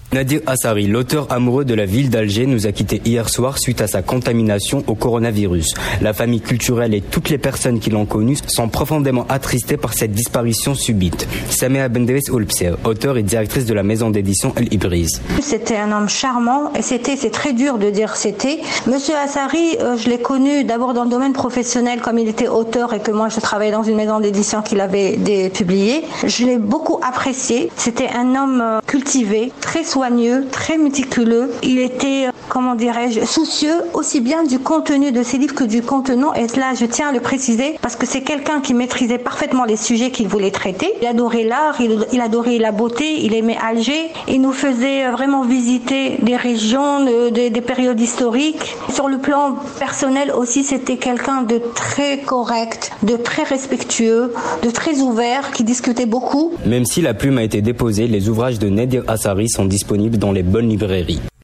Nadir Assari, l'auteur amoureux de la ville d'Alger, nous a quittés hier soir suite à sa contamination au coronavirus. La famille culturelle et toutes les personnes qui l'ont connu sont profondément attristées par cette disparition subite. Samia Bendeves Oulpser, auteure et directrice de la maison d'édition El Ibriz. C'était un homme charmant et c'est très dur de dire c'était. Monsieur Assari, je l'ai connu d'abord dans le domaine professionnel comme il était auteur et que moi je travaillais dans une maison d'édition qu'il avait publié. Je l'ai beaucoup apprécié. C'était un homme cultivé, très soigneux, très méticuleux. Il était, soucieux aussi bien du contenu de ses livres que du contenant. Et là, je tiens à le préciser parce que c'est quelqu'un qui maîtrisait parfaitement les sujets qu'il voulait traiter. Il adorait l'art, il adorait la beauté, il aimait Alger. Il nous faisait vraiment visiter des régions, des périodes historiques. Sur le plan personnel aussi, c'était quelqu'un de très correct, de très respectueux, de très ouvert, qui discutait beaucoup. Même si la plume a été déposée, les ouvrages de Nadir Assari sont disponibles dans les bonnes librairies.